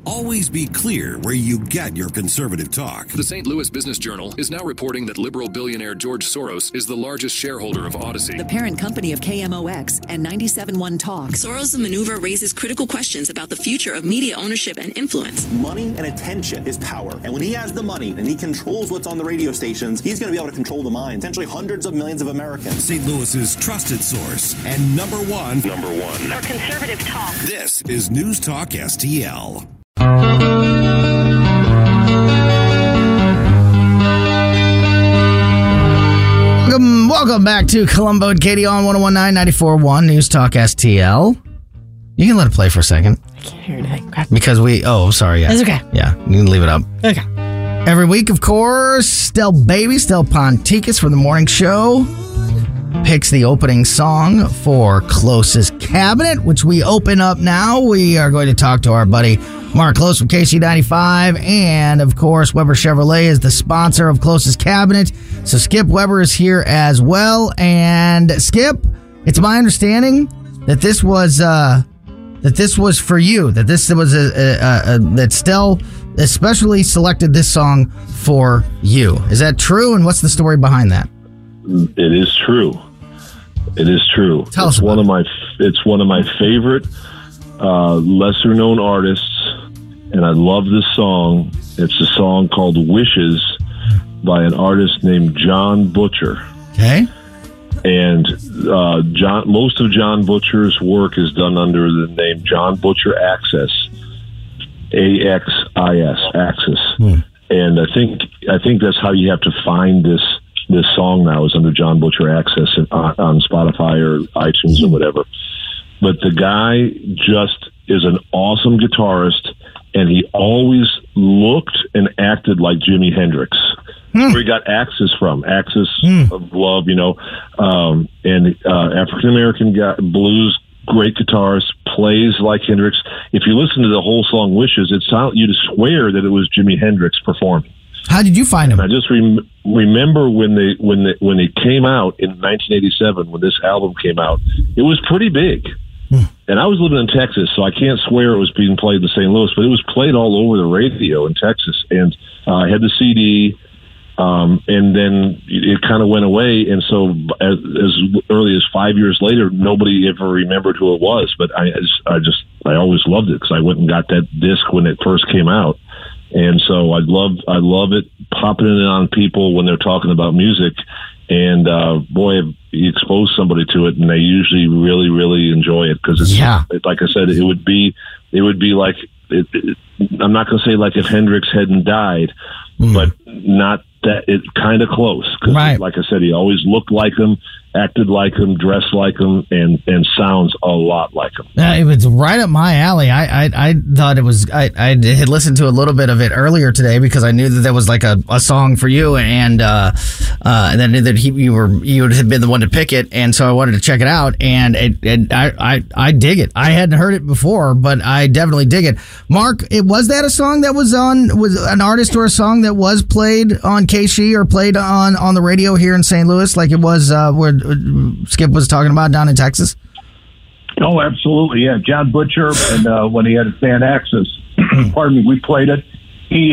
Always be clear where you get your conservative talk. The St. Louis Business Journal is now reporting that liberal billionaire George Soros is the largest shareholder of Odyssey, the parent company of KMOX and 97.1 Talk. Soros' maneuver raises critical questions about the future of media ownership and influence. Money and attention is power. And when he has the money and he controls what's on the radio stations, he's going to be able to control the minds, potentially hundreds of millions of Americans. St. Louis's trusted source and number one for conservative talk. This is News Talk STL. Welcome back to Columbo and Katie on 101.9 News Talk STL. You can let it play for a second. I can't hear anything. Okay. Because sorry. Yeah. That's okay. Yeah, you can leave it up. Okay. Every week, of course, Stell Ponticus from the morning show picks the opening song for Closest Cabinet, which we open up now. We are going to talk to our buddy Mark Close from KC95, and of course, Weber Chevrolet is the sponsor of Closest Cabinet. So Skip Weber is here as well. And Skip, it's my understanding that this was for you. That this was that Stell especially selected this song for you. Is that true? And what's the story behind that? It is true. It is true. Tell us about it. It's one of my favorite lesser known artists, and I love this song. It's a song called Wishes by an artist named John Butcher. Okay. And most of John Butcher's work is done under the name John Butcher Axis, AXIS, Axis. And I think that's how you have to find this song now, is under John Butcher Access on Spotify or iTunes or whatever. But the guy just is an awesome guitarist, and he always looked and acted like Jimi Hendrix. Where he got Axis from, Axis of Love, and African-American guy, blues, great guitarist, plays like Hendrix. If you listen to the whole song Wishes, you'd swear that it was Jimi Hendrix performing. How did you find him? And I just remember when they came out in 1987, when this album came out, it was pretty big. And I was living in Texas, so I can't swear it was being played in St. Louis, but it was played all over the radio in Texas. And I had the CD, and then it kind of went away. And so as early as 5 years later, nobody ever remembered who it was. But I always loved it because I went and got that disc when it first came out. And so I love it, popping it on people when they're talking about music. And boy, you expose somebody to it, and they usually really, really enjoy it because it's like I said, it would be like I'm not going to say like if Hendrix hadn't died, but not that. It's kind of close. Right. Like I said, he always looked like him, acted like him, dressed like him, and sounds a lot like him. It was right up my alley. I thought it was. I had listened to a little bit of it earlier today because I knew that there was like a song for you, and then that you would have been the one to pick it, and so I wanted to check it out, and I dig it. I hadn't heard it before, but I definitely dig it. Mark, was that a song that was an artist or a song that was played on KC or played on the radio here in St. Louis, like it was where Skip was talking about down in Texas? Oh, absolutely, yeah. John Butcher, and when he had his band Axis, pardon me, we played it. He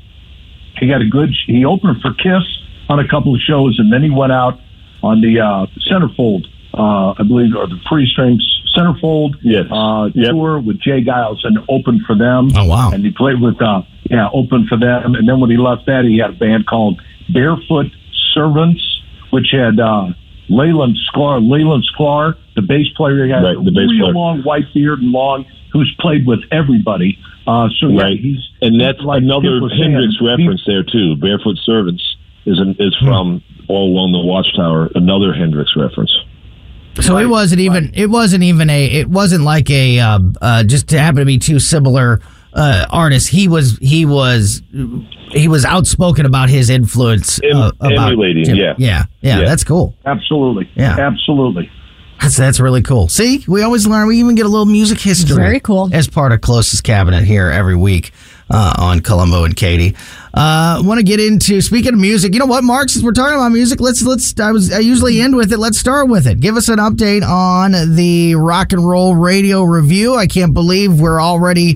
opened for Kiss on a couple of shows, and then he went out on the Centerfold, I believe, or the Free Strings Centerfold tour with Jay Giles, and opened for them. Oh, wow. And he played with, opened for them. And then when he left that, he had a band called Barefoot Servants, which had Leyland Sklar, the bass player. He had a long white beard and long, who's played with everybody. And that's like another Hendrix reference there too. Barefoot Servants is from All Along the Watchtower, another Hendrix reference. So it wasn't like a just to happen to be two similar artists. He was outspoken about his influence. Emulating, yeah. That's cool. Absolutely. Yeah. Absolutely. That's really cool. See, we always learn. We even get a little music history. Very cool. As part of Closest Cabinet here every week on Columbo and Katie. Want to get into, speaking of music, you know what, Mark, since we're talking about music, I usually end with it. Let's start with it. Give us an update on the Rock and Roll Radio Review. I can't believe we're already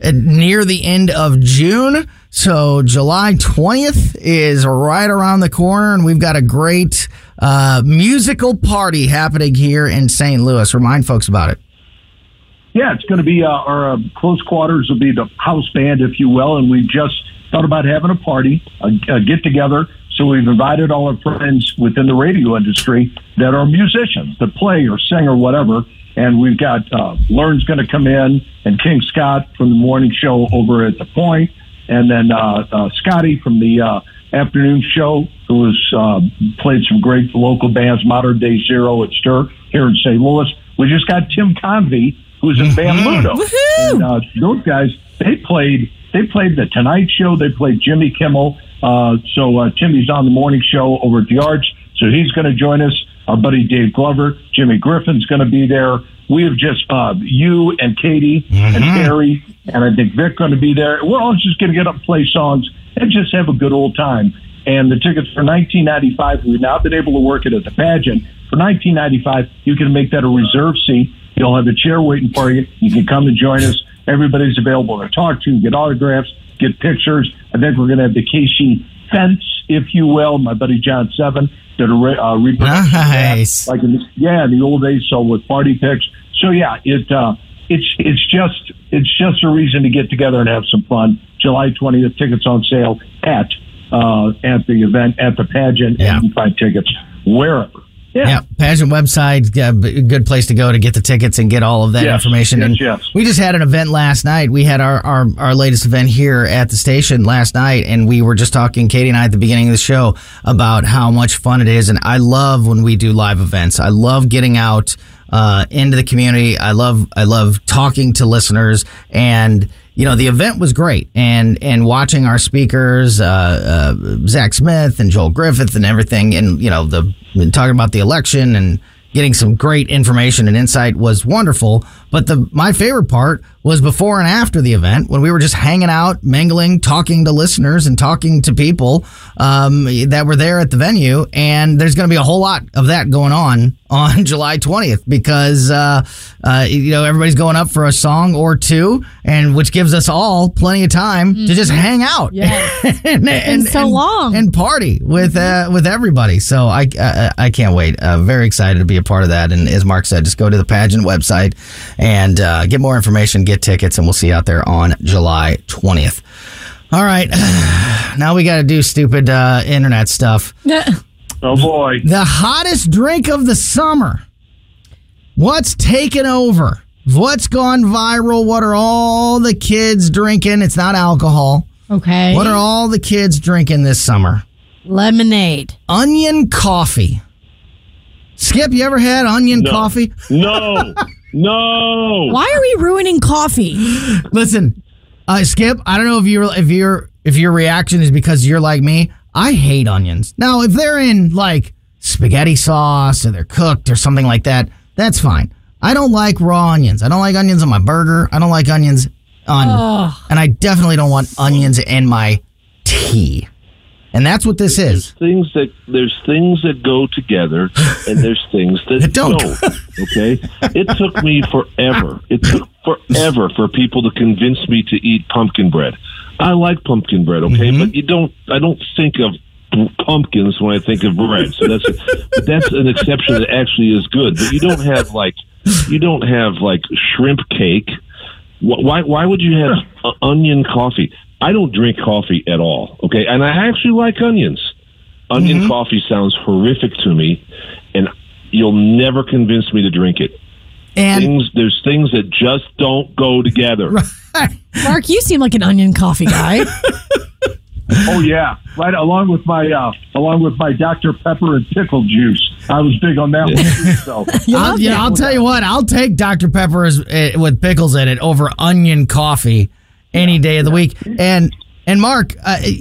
near the end of June. So July 20th is right around the corner, and we've got a great musical party happening here in St. Louis. Remind folks about it. Yeah, it's going to be our close quarters will be the house band, if you will, and we just thought about having a party, a get-together. So we've invited all our friends within the radio industry that are musicians, that play or sing or whatever. And we've got Learn's going to come in, and King Scott from the morning show over at The Point, and then Scotty from the afternoon show, who has played some great local bands, Modern Day Zero at Stir here in St. Louis. We just got Tim Convey, who's in band Ludo. And those guys, they played The Tonight Show. They played Jimmy Kimmel. So Timmy's on the morning show over at the Arch. So he's going to join us. Our buddy Dave Glover, Jimmy Griffin's going to be there. We have just you and Katie and Terry, and I think Vic going to be there. We're all just going to get up and play songs and just have a good old time. And the tickets for $19.95, we've now been able to work it at the pageant. For $19.95, you can make that a reserve seat. You'll have a chair waiting for you. You can come and join us. Everybody's available to talk to, get autographs, get pictures. I think we're going to have the Casey fence, if you will, my buddy John Seven, that are nice. Like in the old days, so with party pics. So yeah, it's just a reason to get together and have some fun. July 20th, tickets on sale at the event, at the pageant, and you can find tickets wherever. Yeah, pageant website, good place to go to get the tickets and get all of that information. We just had an event last night. We had our latest event here at the station last night, and we were just talking, Katie and I, at the beginning of the show about how much fun it is. And I love when we do live events. I love getting out into the community. I love talking to listeners, and the event was great, and watching our speakers, Zach Smith and Joel Griffith and everything, and talking about the election and getting some great information and insight was wonderful. But my favorite part was before and after the event, when we were just hanging out, mingling, talking to listeners and talking to people that were there at the venue. And there's going to be a whole lot of that going on July 20th because, everybody's going up for a song or two, and which gives us all plenty of time to just hang out and so long and party with everybody. So I can't wait. Very excited to be a part of that. And as Mark said, just go to the pageant website and get more information, get tickets, and we'll see you out there on July 20th. All right. Now we got to do stupid internet stuff. Oh, boy. The hottest drink of the summer. What's taken over? What's gone viral? What are all the kids drinking? It's not alcohol. Okay. What are all the kids drinking this summer? Lemonade. Onion coffee. Skip, you ever had onion coffee? No. No. Why are we ruining coffee? Listen, Skip, I don't know if your reaction is because you're like me. I hate onions. Now, if they're in like spaghetti sauce or they're cooked or something like that, that's fine. I don't like raw onions. I don't like onions on my burger. I don't like onions and I definitely don't want onions in my tea. And that's what this is. There's things that go together, and there's things that don't. Okay? It took me forever. It took forever for people to convince me to eat pumpkin bread. I like pumpkin bread, okay? But I don't think of pumpkins when I think of bread. So that's an exception that actually is good. But you don't have like shrimp cake. Why would you have onion coffee? I don't drink coffee at all, okay? And I actually like onions. Onion coffee sounds horrific to me, and you'll never convince me to drink it. And there's things that just don't go together. Mark, you seem like an onion coffee guy. Oh yeah, right. Along with my Dr. Pepper and pickle juice, I was big on that one too. So I'll tell you what, I'll take Dr. Pepper with pickles in it over onion coffee any day of the week. And Mark,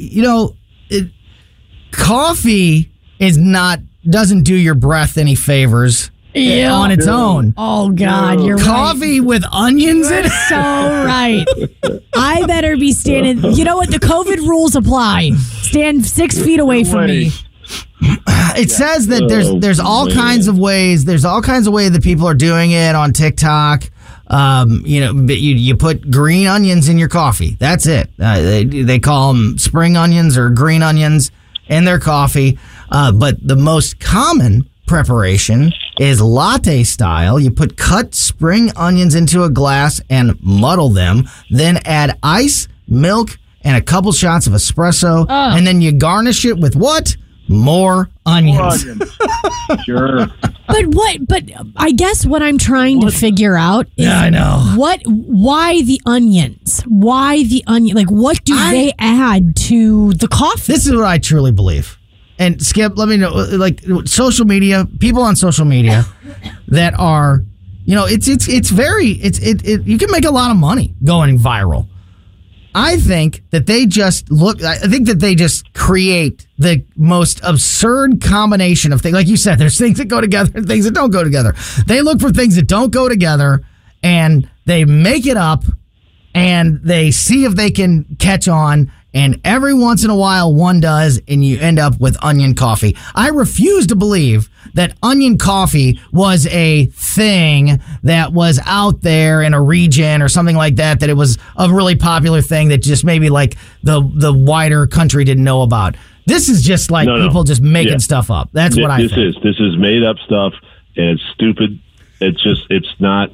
coffee doesn't do your breath any favors. On its own. Oh, God, you're Coffee with onions in it? So right. I better be standing. You know what? The COVID rules apply. Stand 6 feet away from me. It says that there's all kinds of ways. There's all kinds of ways that people are doing it on TikTok. You put green onions in your coffee. That's it. They call them spring onions or green onions in their coffee. But the most common preparation is latte style. You put cut spring onions into a glass and muddle them. Then add ice, milk, and a couple shots of espresso. And then you garnish it with what? More onions. Sure. But I guess what I'm trying to figure out is I know. Why the onions? Why the onion? Like, what do they add to the coffee? This is what I truly believe. And Skip, let me know, like social media, people on social media that are, it's very, you can make a lot of money going viral. I think that they just create the most absurd combination of things. Like you said, there's things that go together and things that don't go together. They look for things that don't go together and they make it up and they see if they can catch on. And every once in a while, one does, and you end up with onion coffee. I refuse to believe that onion coffee was a thing that was out there in a region or something like that, that it was a really popular thing that just maybe like the wider country didn't know about. This is just like people just making stuff up. That's what I think. This is made up stuff, and it's stupid. It's not...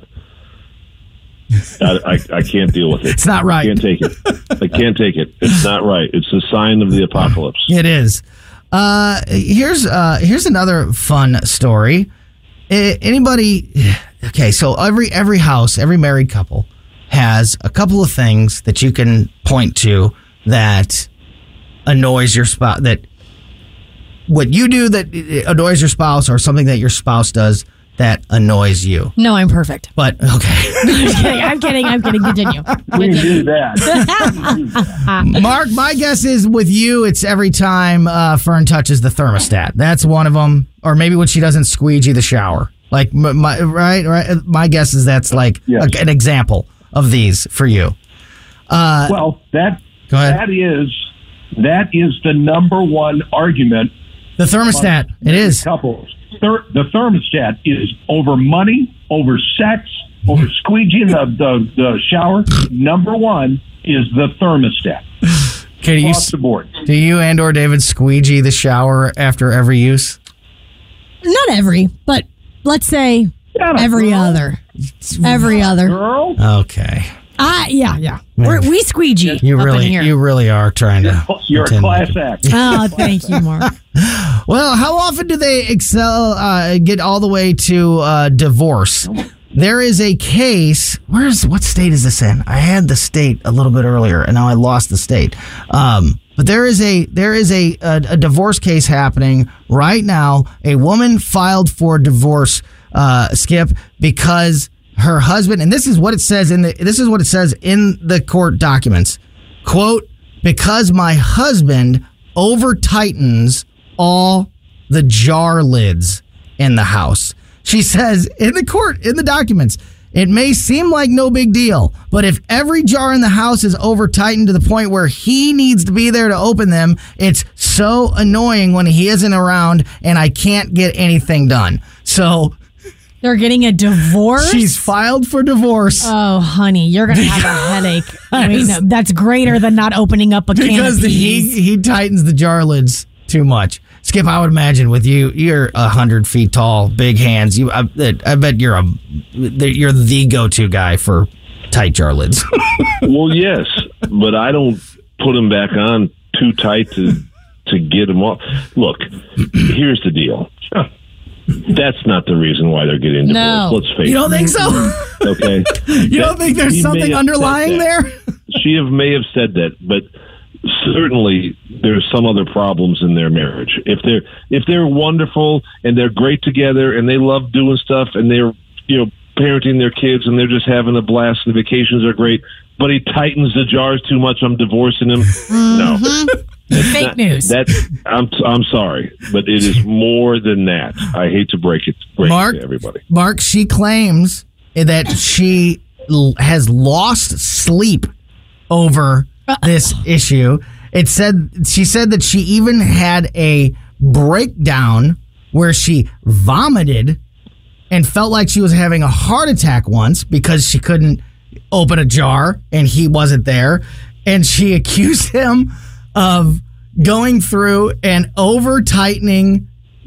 I can't deal with it. It's not right. I can't take it. It's not right. It's a sign of the apocalypse. It is. Here's another fun story. Anybody? Okay, so every house, every married couple has a couple of things that you can point to that annoys your spouse. That what you do that annoys your spouse, or something that your spouse does that annoys you. No, I'm perfect. But, okay. I'm kidding. Continue. We can do that. Mark, my guess is with you, it's every time Fern touches the thermostat. That's one of them. Or maybe when she doesn't squeegee the shower. Like, right? My guess is that's like an example of these for you. Well, that is the number one argument. The thermostat. It is. Couples. The thermostat is over money, over sex, over squeegeeing the shower. Number one is the thermostat. Okay, across the board. Do you and/or David squeegee the shower after every use? Not every, but let's say every other. Every other. Girl? Okay. Yeah. We squeegee. You really are trying to. You're a class act. Oh, thank you, Mark. Well, how often do they get all the way to divorce? There is a case. What state is this in? I had the state a little bit earlier, and now I lost the state. But there is a divorce case happening right now. A woman filed for divorce, Skip, because her husband, and this is what it says in the court documents. Quote, because my husband over tightens all the jar lids in the house. She says in the documents, it may seem like no big deal, but if every jar in the house is over tightened to the point where he needs to be there to open them, it's so annoying when he isn't around and I can't get anything done. So they're getting a divorce? She's filed for divorce. Oh, honey, you're going to have a headache. Wait, no, that's greater than not opening up a can because of peas. He tightens the jar lids too much. Skip, I would imagine with you're 100 feet tall, big hands. I bet you're the go-to guy for tight jar lids. Well, yes, but I don't put them back on too tight to get them off. Look, here's the deal. That's not the reason why they're getting divorced. No. Let's face it. You don't think so? Okay. You don't think there's something underlying there? She may have said that, but certainly there's some other problems in their marriage. If they're wonderful and they're great together and they love doing stuff and they're parenting their kids and they're just having a blast and the vacations are great, but he tightens the jars too much, I'm divorcing him. Mm-hmm. No. Fake news. I'm sorry, but it is more than that. I hate to break it to everybody. Mark, she claims that she has lost sleep over this issue. She said that she even had a breakdown where she vomited and felt like she was having a heart attack once because she couldn't open a jar and he wasn't there. And she accused him of going through and over-tightening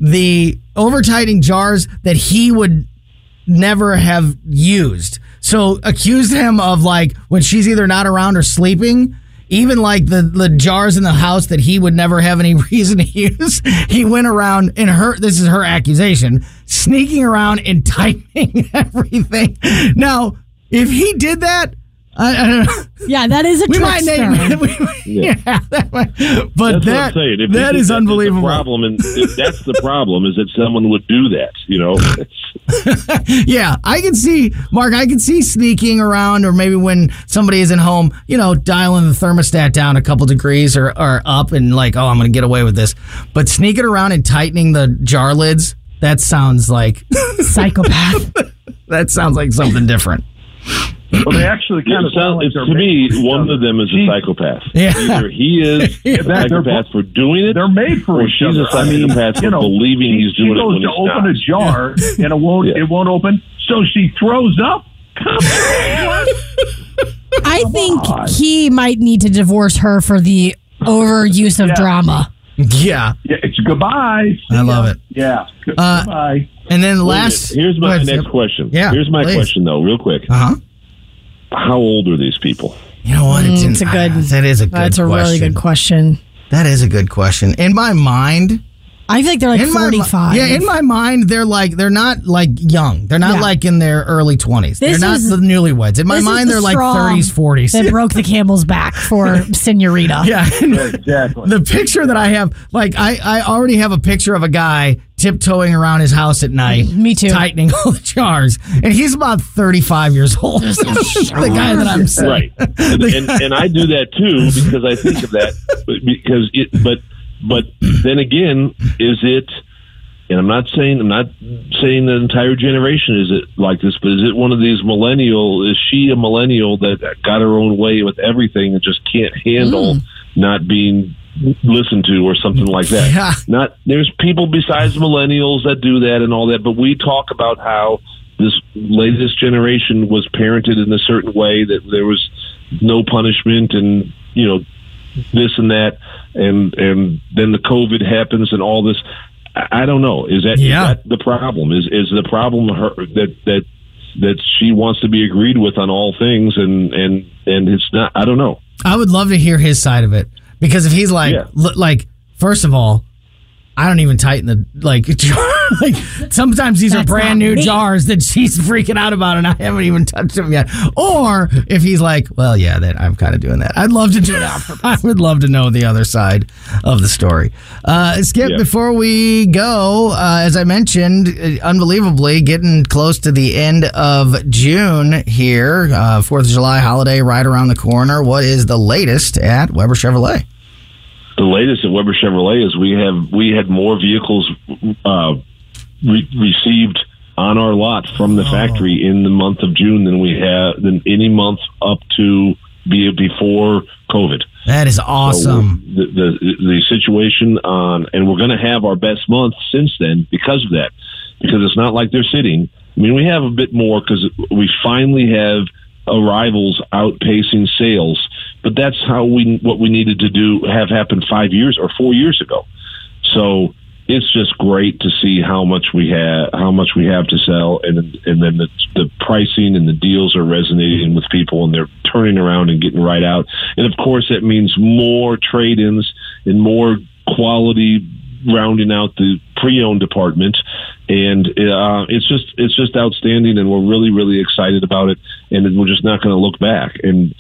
jars that he would never have used. So accused him of, like, when she's either not around or sleeping, even like the jars in the house that he would never have any reason to use, he went around this is her accusation, sneaking around and tightening everything. Now, if he did that, I don't know. Yeah, that is a trickster. But that is unbelievable. That's the problem, is that someone would do that, you know? Yeah, I can see, Mark, sneaking around, or maybe when somebody isn't home, you know, dialing the thermostat down a couple degrees or up and like, oh, I'm going to get away with this. But sneaking around and tightening the jar lids, that sounds like... Psychopath. That sounds like something different. Well, they actually kind of sound like, to me, one of them is a psychopath. Yeah. Either he is a psychopath for doing it, they're made for each other. She's a psychopath for believing he's doing it when he's not. She goes to open a jar and it won't open, so she throws up. I think he might need to divorce her for the overuse of drama. Yeah. It's goodbye. I love it. Yeah. Goodbye. And then here's my next question. Yeah. Here's my question, though, real quick. Uh-huh. How old are these people? You know what? That's a really good question. That is a good question. In my mind, I feel like they're like 45. In my mind, they're not like young. They're not like in their early 20s. They're not the newlyweds. In my mind, they're like 30s, 40s. That broke the camel's back for Senorita. Yeah, exactly. The picture that I have, like, I already have a picture of a guy tiptoeing around his house at night. Me too. Tightening all the jars. And he's about 35 years old. The guy that I'm saying. Right. And I do that too, because I think of that. But then again, is it, and I'm not saying the entire generation is it like this, but is it one of these is she a millennial that got her own way with everything and just can't handle not being listened to or something like that? Yeah. There's people besides millennials that do that and all that, but we talk about how this latest generation was parented in a certain way, that there was no punishment and, you know, this and that, and then the COVID happens and all this. I don't know. Is that the problem? Is the problem that she wants to be agreed with on all things, and it's not? I don't know. I would love to hear his side of it, because if he's like, first of all, I don't even tighten the jar. Like, sometimes these are brand new jars that she's freaking out about, and I haven't even touched them yet. Or if he's like, well, yeah, that I'm kind of doing that. I'd love to do that. I would love to know the other side of the story. Skip, before we go, as I mentioned, unbelievably getting close to the end of June here. 4th of July holiday right around the corner. What is the latest at Weber Chevrolet? The latest at Weber Chevrolet is we had more vehicles received on our lot from the factory in the month of June than any month up to before COVID. That is awesome. So the situation and we're going to have our best month since then because of that. Because it's not like they're sitting. I mean, we have a bit more because we finally have arrivals outpacing sales. But that's what we needed to have happen 5 years or 4 years ago. So it's just great to see how much we have to sell, and then the pricing and the deals are resonating with people, and they're turning around and getting right out. And of course, that means more trade-ins and more quality, rounding out the pre-owned department. And it's just outstanding, and we're really, really excited about it. And we're just not going to look back. And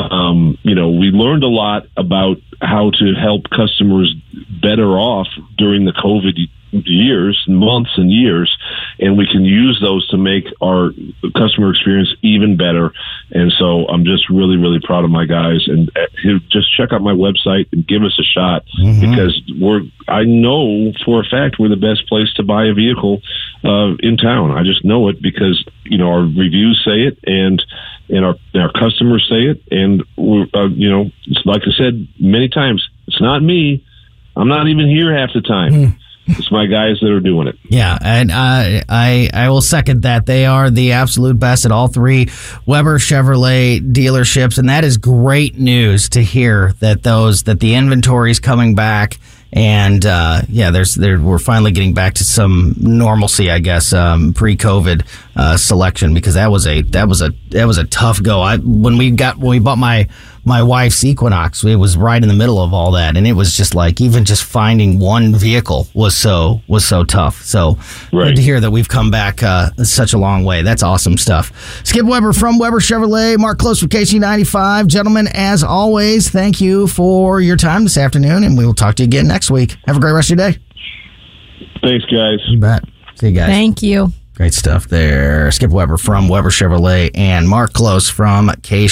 we learned a lot about how to help customers better off during the COVID months and years, and we can use those to make our customer experience even better. And so I'm just really, really proud of my guys, and just check out my website and give us a shot, because I know for a fact we're the best place to buy a vehicle in town. I just know it because, our reviews say it, and our customers say it. And we're, like I said many times, it's not me. I'm not even here half the time. It's my guys that are doing it. Yeah, and I will second that. They are the absolute best at all three Weber Chevrolet dealerships, and that is great news to hear that the inventory is coming back. And we're finally getting back to some normalcy, I guess, pre-COVID selection, because that was a tough go. When we bought my wife's Equinox, it was right in the middle of all that, and it was just like even just finding one vehicle was so tough. So good to hear that we've come back such a long way. That's awesome stuff. Skip Weber from Weber Chevrolet, Mark Close from KC95. Gentlemen, as always, thank you for your time this afternoon, and we will talk to you again next week. Have a great rest of your day. Thanks, guys. You bet. See you guys. Thank you. Great stuff there. Skip Weber from Weber Chevrolet and Mark Close from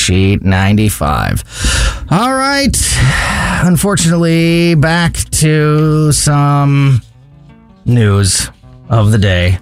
KC95. All right. Unfortunately, back to some news of the day.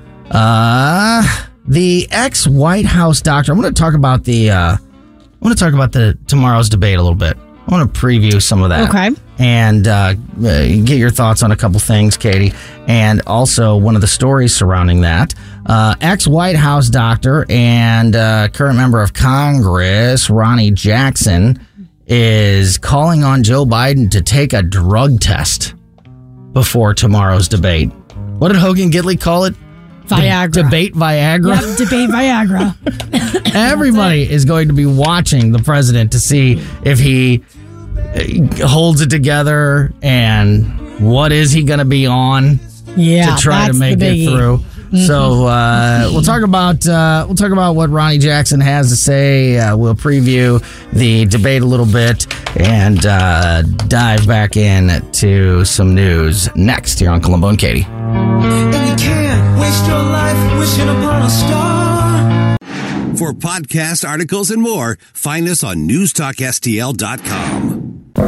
The ex-White House doctor. I'm going to talk about the tomorrow's debate a little bit. I want to preview some of that. Okay. And get your thoughts on a couple things, Katie. And also one of the stories surrounding that. Ex-White House doctor and current member of Congress, Ronnie Jackson, is calling on Joe Biden to take a drug test before tomorrow's debate. What did Hogan Gidley call it? Viagra. Debate Viagra? Yep, debate Viagra. Everybody is going to be watching the president to see if he holds it together and what is he going to be on to try to make it through. Mm-hmm. So we'll talk about what Ronnie Jackson has to say. We'll preview the debate a little bit and dive back into some news next here on Columbo and Katie. And you can't waste your life wishing upon a star. For podcast articles and more, find us on newstalkstl.com.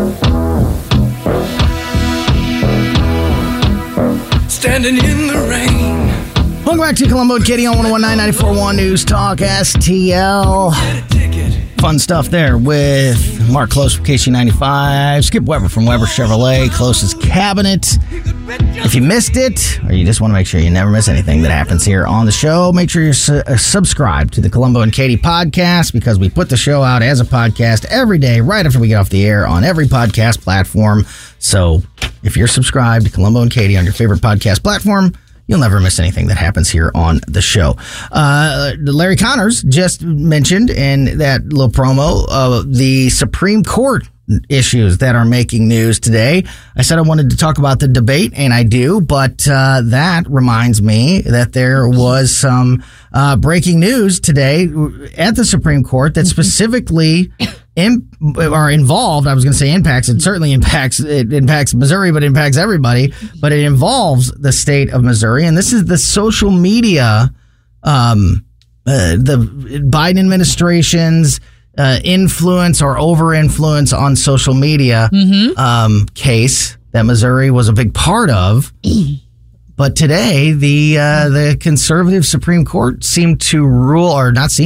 Standing in the rain. Welcome back to Columbo and Katie on 101.9 94.1 News Talk STL. Fun stuff there with Mark Close from KC95, Skip Weber from Weber Chevrolet, Close's Cabinet. If you missed it, or you just want to make sure you never miss anything that happens here on the show, make sure you're subscribed to the Columbo and Katie podcast, because we put the show out as a podcast every day right after we get off the air on every podcast platform. So if you're subscribed to Columbo and Katie on your favorite podcast platform, you'll never miss anything that happens here on the show. Larry Connors just mentioned in that little promo the Supreme Court issues that are making news today. I said I wanted to talk about the debate, and I do, but that reminds me that there was some breaking news today at the Supreme Court that specifically involved, I was going to say impacts, it certainly impacts Missouri, but it impacts everybody, but it involves the state of Missouri, and this is the social media, the Biden administration's influence or over-influence on social media case that Missouri was a big part of. But today, the conservative Supreme Court did rule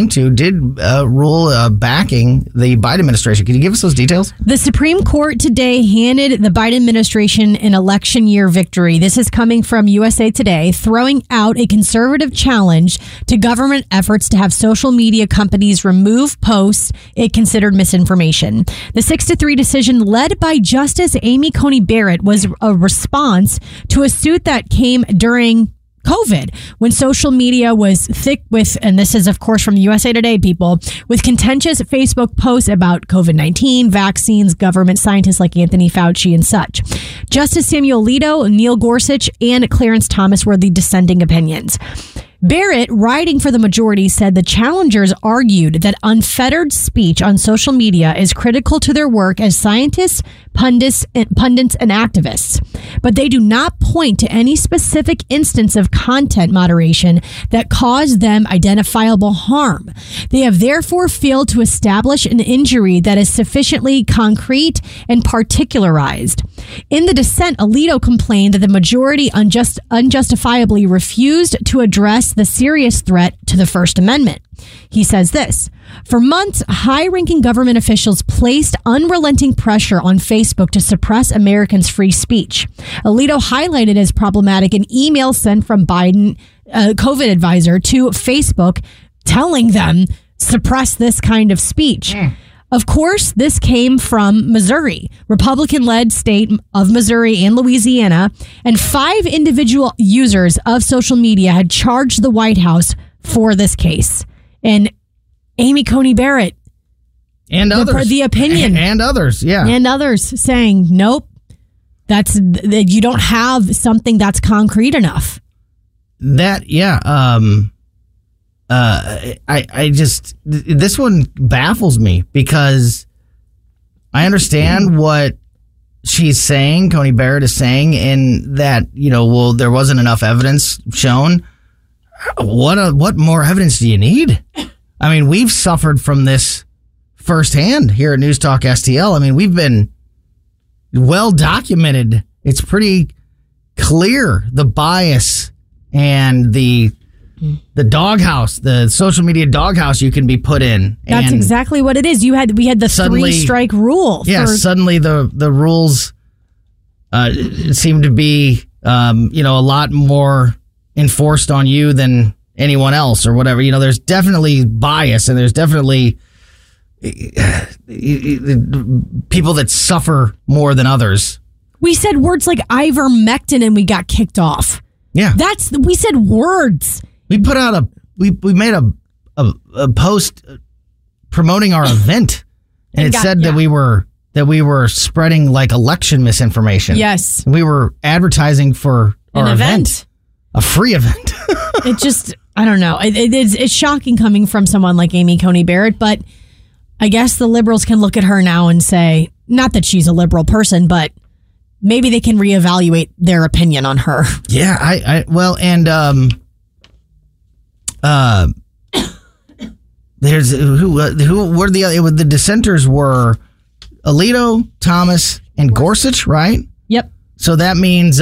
backing the Biden administration. Can you give us those details? The Supreme Court today handed the Biden administration an election year victory. This is coming from USA Today, throwing out a conservative challenge to government efforts to have social media companies remove posts it considered misinformation. The 6-3 decision led by Justice Amy Coney Barrett was a response to a suit that came during COVID, when social media was thick with, and this is of course from USA Today, people, with contentious Facebook posts about COVID-19, vaccines, government scientists like Anthony Fauci and such. Justice Samuel Alito, Neil Gorsuch, and Clarence Thomas were the dissenting opinions. Barrett, writing for the majority, said the challengers argued that unfettered speech on social media is critical to their work as scientists, pundits, and activists. But they do not point to any specific instance of content moderation that caused them identifiable harm. They have therefore failed to establish an injury that is sufficiently concrete and particularized. In the dissent, Alito complained that the majority unjustifiably refused to address the serious threat to the First Amendment. He says this: for months, high-ranking government officials placed unrelenting pressure on Facebook to suppress Americans' free speech. Alito highlighted as problematic an email sent from Biden, COVID advisor, to Facebook telling them suppress this kind of speech. Of course, this came from Missouri, Republican-led state of Missouri and Louisiana, and 5 individual users of social media had charged the White House for this case. And Amy Coney Barrett and others, the opinion, and others, and others saying, nope, you don't have something that's concrete enough. I just, this one baffles me because I understand what she's saying, Coney Barrett is saying, in that, there wasn't enough evidence shown. What more evidence do you need? I mean, we've suffered from this firsthand here at News Talk STL. I mean, we've been well documented. It's pretty clear, the bias and the doghouse, the social media doghouse you can be put in. That's exactly what it is. We had the 3-strike rule. Yeah, suddenly the rules seem to be a lot more enforced on you than anyone else or whatever. There's definitely bias, and there's definitely people that suffer more than others. We said words like ivermectin and we got kicked off. Yeah. We said words. We put out we made a post promoting our event, and it said that we were spreading like election misinformation. Yes. We were advertising for our event. A free event. It just, I don't know. It's shocking coming from someone like Amy Coney Barrett, but I guess the liberals can look at her now and say, not that she's a liberal person, but maybe they can reevaluate their opinion on her. Yeah, there's who were the dissenters were Alito, Thomas, and Gorsuch, right? Yep. So that means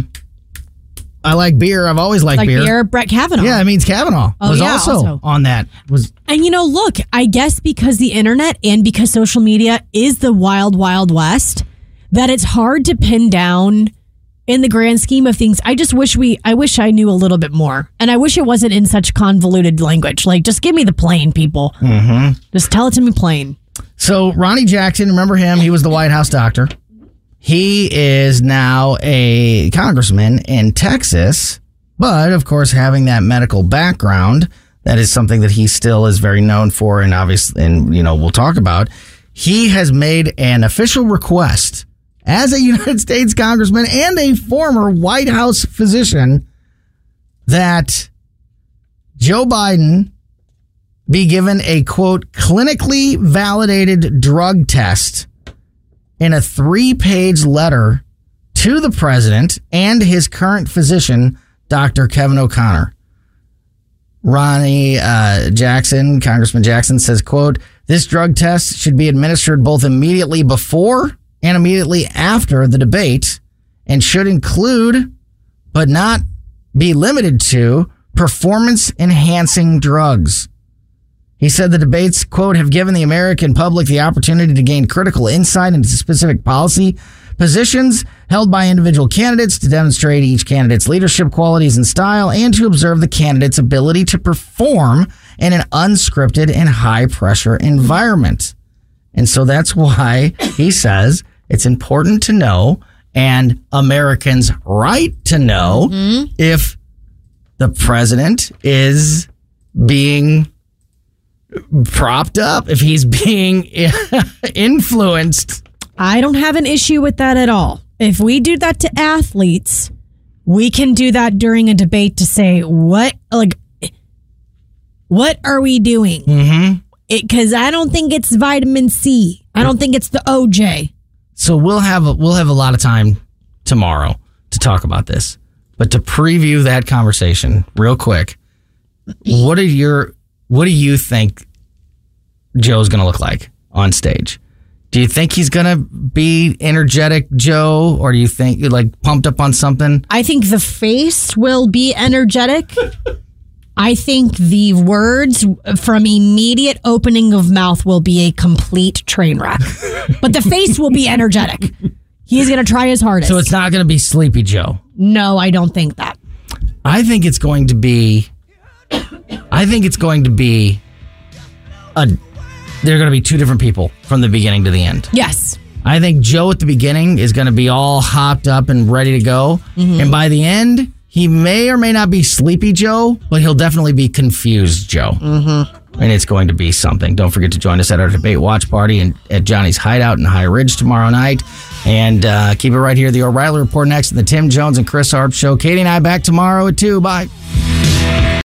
I like beer. I've always liked beer. Brett Kavanaugh. Yeah, it means Kavanaugh was also on that. And look, I guess because the internet and because social media is the wild, wild west, that it's hard to pin down in the grand scheme of things. I wish I knew a little bit more. And I wish it wasn't in such convoluted language. Like, just give me the plain, people. Mm-hmm. Just tell it to me plain. So Ronnie Jackson, remember him? He was the White House doctor. He is now a congressman in Texas, but of course, having that medical background, that is something that he still is very known for, and obviously, we'll talk about. He has made an official request as a United States congressman and a former White House physician that Joe Biden be given a, quote, clinically validated drug test in a 3-page letter to the president and his current physician, Dr. Kevin O'Connor. Ronnie Jackson, Congressman Jackson, says, quote, this drug test should be administered both immediately before and immediately after the debate and should include, but not be limited to, performance-enhancing drugs. He said the debates, quote, have given the American public the opportunity to gain critical insight into specific policy positions held by individual candidates, to demonstrate each candidate's leadership qualities and style, and to observe the candidate's ability to perform in an unscripted and high-pressure environment. And so that's why he says it's important to know, and Americans' right to know, if the president is being propped up, if he's being influenced. I don't have an issue with that at all. If we do that to athletes, we can do that during a debate to say, what are we doing? Mm-hmm. Because I don't think it's vitamin C. I don't think it's the OJ. So we'll have a lot of time tomorrow to talk about this. But to preview that conversation real quick, what do you think Joe's going to look like on stage? Do you think he's going to be energetic, Joe? Or do you think you're like pumped up on something? I think the face will be energetic. I think the words from immediate opening of mouth will be a complete train wreck. But the face will be energetic. He's going to try his hardest. So it's not going to be Sleepy Joe? No, I don't think that. I think it's going to be... They're going to be two different people from the beginning to the end. Yes. I think Joe at the beginning is going to be all hopped up and ready to go. Mm-hmm. And by the end, he may or may not be Sleepy Joe, but he'll definitely be Confused Joe. Mm-hmm. And it's going to be something. Don't forget to join us at our debate watch party at Johnny's Hideout in High Ridge tomorrow night. And keep it right here. The O'Reilly Report next to the Tim Jones and Chris Harp Show. Katie and I back tomorrow at 2. Bye.